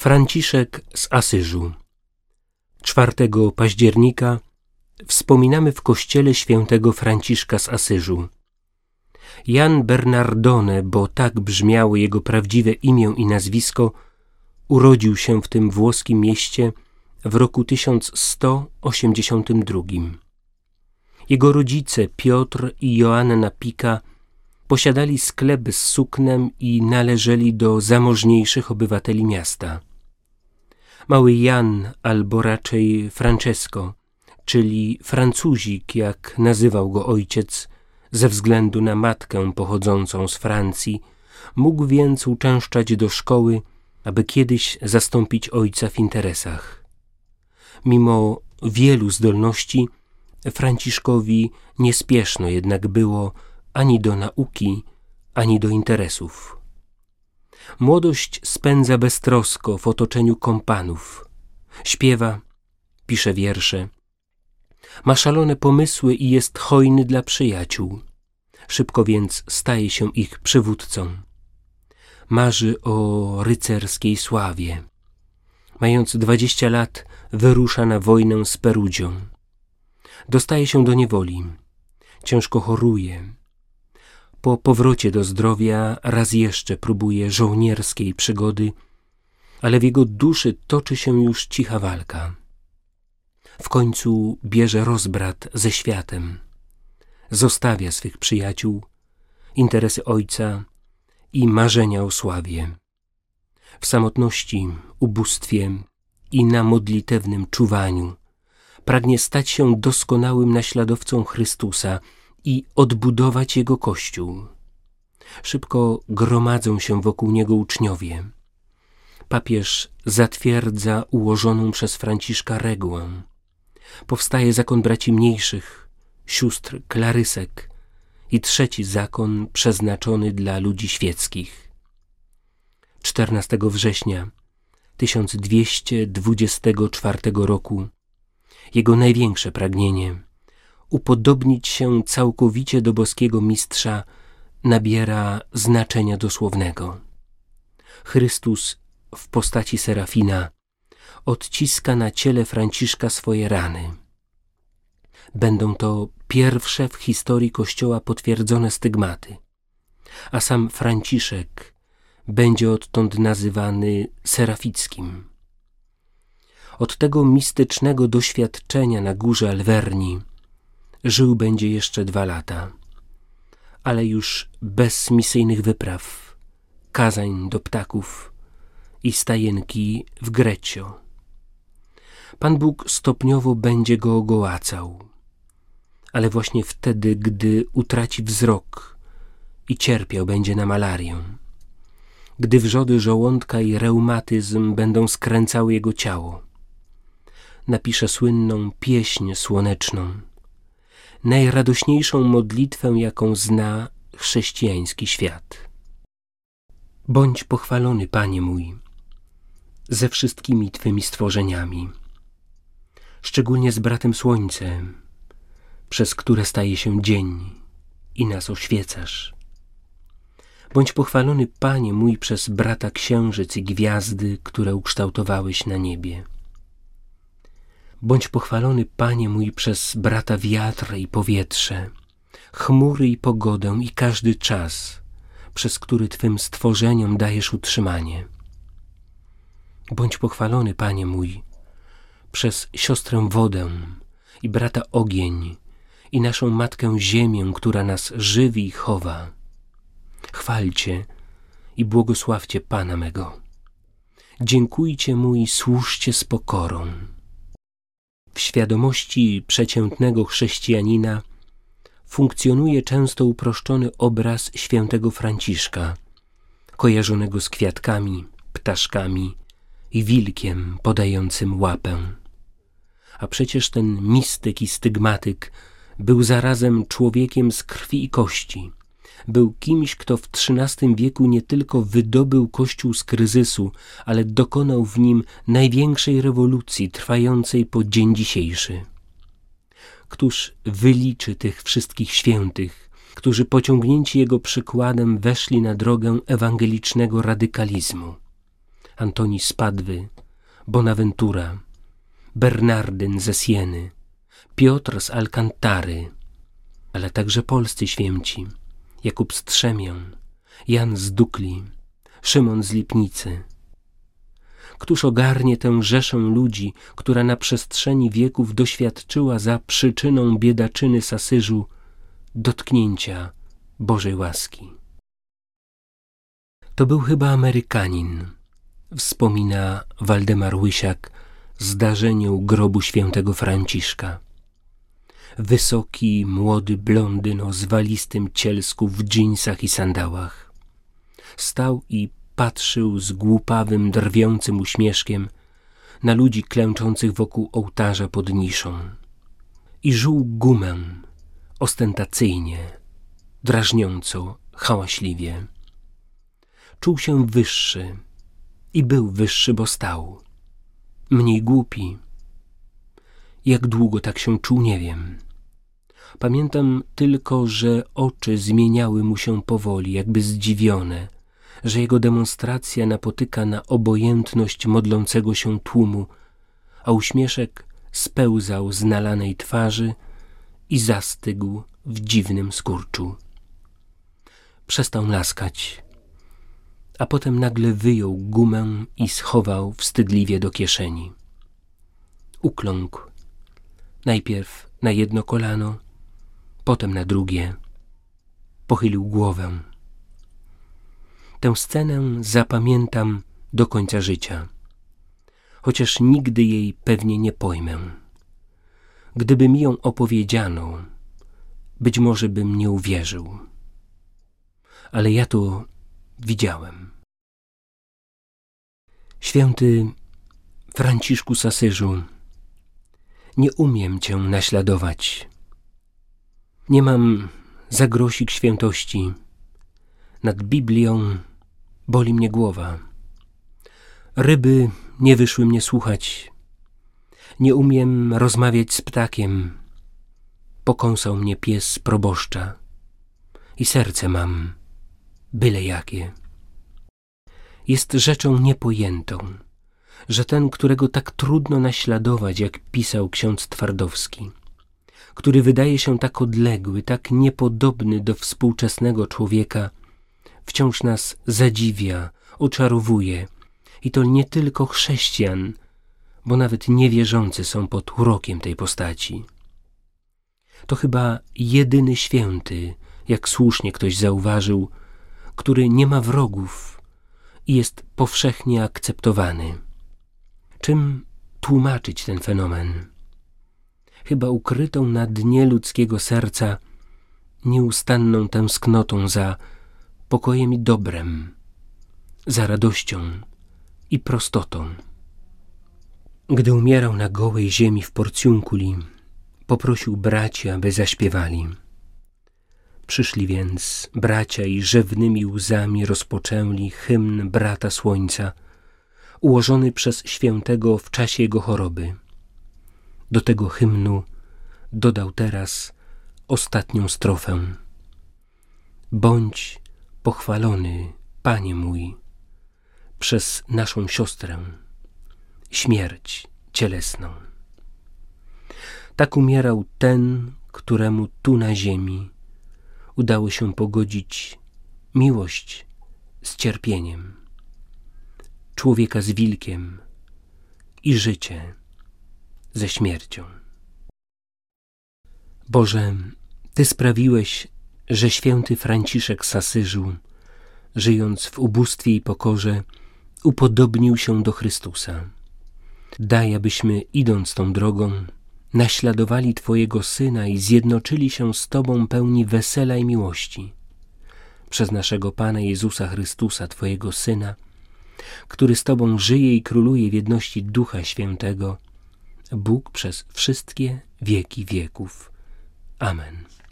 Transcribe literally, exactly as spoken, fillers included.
Franciszek z Asyżu. czwartego października wspominamy w kościele świętego Franciszka z Asyżu. Jan Bernardone, bo tak brzmiało jego prawdziwe imię i nazwisko, urodził się w tym włoskim mieście w roku tysiąc sto osiemdziesiątym drugim. Jego rodzice Piotr i Joanna Pika posiadali sklep z suknem i należeli do zamożniejszych obywateli miasta. Mały Jan, albo raczej Francesco, czyli Francuzik, jak nazywał go ojciec, ze względu na matkę pochodzącą z Francji, mógł więc uczęszczać do szkoły, aby kiedyś zastąpić ojca w interesach. Mimo wielu zdolności, Franciszkowi nie spieszno jednak było ani do nauki, ani do interesów. Młodość spędza beztrosko w otoczeniu kompanów. Śpiewa, pisze wiersze. Ma szalone pomysły i jest hojny dla przyjaciół. Szybko więc staje się ich przywódcą. Marzy o rycerskiej sławie. Mając dwadzieścia lat, wyrusza na wojnę z Perugią. Dostaje się do niewoli. Ciężko choruje. Po powrocie do zdrowia raz jeszcze próbuje żołnierskiej przygody, ale w jego duszy toczy się już cicha walka. W końcu bierze rozbrat ze światem. Zostawia swych przyjaciół, interesy ojca i marzenia o sławie. W samotności, ubóstwie i na modlitewnym czuwaniu pragnie stać się doskonałym naśladowcą Chrystusa i odbudować Jego Kościół. Szybko gromadzą się wokół Niego uczniowie. Papież zatwierdza ułożoną przez Franciszka regułę. Powstaje zakon braci mniejszych, sióstr klarysek i trzeci zakon przeznaczony dla ludzi świeckich. czternastego września tysiąc dwieście dwudziestego czwartego roku jego największe pragnienie, upodobnić się całkowicie do boskiego mistrza, nabiera znaczenia dosłownego. Chrystus w postaci Serafina odciska na ciele Franciszka swoje rany. Będą to pierwsze w historii Kościoła potwierdzone stygmaty, a sam Franciszek będzie odtąd nazywany Serafickim. Od tego mistycznego doświadczenia na górze Alverni żył będzie jeszcze dwa lata, ale już bez misyjnych wypraw, kazań do ptaków i stajenki w Greccio. Pan Bóg stopniowo będzie go ogołacał, ale właśnie wtedy, gdy utraci wzrok i cierpiał będzie na malarię, gdy wrzody żołądka i reumatyzm będą skręcały jego ciało, napisze słynną pieśń słoneczną, najradośniejszą modlitwę, jaką zna chrześcijański świat. Bądź pochwalony, Panie mój, ze wszystkimi Twymi stworzeniami, szczególnie z bratem Słońcem, przez które staje się dzień i nas oświecasz. Bądź pochwalony, Panie mój, przez brata Księżyc i gwiazdy, które ukształtowałeś na niebie. Bądź pochwalony, Panie mój, przez brata wiatr i powietrze, chmury i pogodę i każdy czas, przez który Twym stworzeniom dajesz utrzymanie. Bądź pochwalony, Panie mój, przez siostrę wodę i brata ogień i naszą matkę ziemię, która nas żywi i chowa. Chwalcie i błogosławcie Pana mego. Dziękujcie mu i służcie z pokorą. W świadomości przeciętnego chrześcijanina funkcjonuje często uproszczony obraz świętego Franciszka, kojarzonego z kwiatkami, ptaszkami i wilkiem podającym łapę. A przecież ten mistyk i stygmatyk był zarazem człowiekiem z krwi i kości. Był kimś, kto w trzynastym wieku nie tylko wydobył Kościół z kryzysu, ale dokonał w nim największej rewolucji trwającej po dzień dzisiejszy. Któż wyliczy tych wszystkich świętych, którzy pociągnięci jego przykładem weszli na drogę ewangelicznego radykalizmu? Antoni z Padwy, Bonaventura, Bernardyn ze Sieny, Piotr z Alcantary, ale także polscy święci, Jakub z Trzemion, Jan z Dukli, Szymon z Lipnicy. Któż ogarnie tę rzeszę ludzi, która na przestrzeni wieków doświadczyła za przyczyną biedaczyny z Asyżu dotknięcia Bożej łaski? To był chyba Amerykanin, wspomina Waldemar Łysiak, zdarzeniu grobu świętego Franciszka. Wysoki, młody blondyn o zwalistym cielsku w dżinsach i sandałach. Stał i patrzył z głupawym, drwiącym uśmieszkiem na ludzi klęczących wokół ołtarza pod niszą. I żuł gumę, ostentacyjnie, drażniąco, hałaśliwie. Czuł się wyższy i był wyższy, bo stał. Mniej głupi. Jak długo tak się czuł, nie wiem. Pamiętam tylko, że oczy zmieniały mu się powoli, jakby zdziwione, że jego demonstracja napotyka na obojętność modlącego się tłumu, a uśmieszek spełzał z nalanej twarzy i zastygł w dziwnym skurczu. Przestał laskać, a potem nagle wyjął gumę i schował wstydliwie do kieszeni. Ukląkł, najpierw na jedno kolano, potem na drugie. Pochylił głowę. Tę scenę zapamiętam do końca życia, chociaż nigdy jej pewnie nie pojmę. Gdyby mi ją opowiedziano, być może bym nie uwierzył. Ale ja to widziałem. Święty Franciszku z Asyżu, nie umiem cię naśladować. Nie mam za grosik świętości. Nad Biblią boli mnie głowa. Ryby nie wyszły mnie słuchać. Nie umiem rozmawiać z ptakiem. Pokąsał mnie pies z proboszcza. I serce mam byle jakie. Jest rzeczą niepojętą, że ten, którego tak trudno naśladować, jak pisał ksiądz Twardowski, który wydaje się tak odległy, tak niepodobny do współczesnego człowieka, wciąż nas zadziwia, oczarowuje, i to nie tylko chrześcijan, bo nawet niewierzący są pod urokiem tej postaci. To chyba jedyny święty, jak słusznie ktoś zauważył, który nie ma wrogów i jest powszechnie akceptowany. Czym tłumaczyć ten fenomen? Chyba ukrytą na dnie ludzkiego serca nieustanną tęsknotą za pokojem i dobrem, za radością i prostotą. Gdy umierał na gołej ziemi w Porciunculi, poprosił braci, aby zaśpiewali. Przyszli więc bracia i rzewnymi łzami rozpoczęli hymn Brata Słońca, ułożony przez świętego w czasie jego choroby. Do tego hymnu dodał teraz ostatnią strofę. Bądź pochwalony, Panie mój, przez naszą siostrę, śmierć cielesną. Tak umierał ten, któremu tu na ziemi udało się pogodzić miłość z cierpieniem, człowieka z wilkiem i życie ze śmiercią. Boże, Ty sprawiłeś, że święty Franciszek z Asyżu, żyjąc w ubóstwie i pokorze, upodobnił się do Chrystusa. Daj, abyśmy, idąc tą drogą, naśladowali Twojego Syna i zjednoczyli się z Tobą pełni wesela i miłości. Przez naszego Pana Jezusa Chrystusa, Twojego Syna, który z Tobą żyje i króluje w jedności Ducha Świętego, Bóg przez wszystkie wieki wieków. Amen.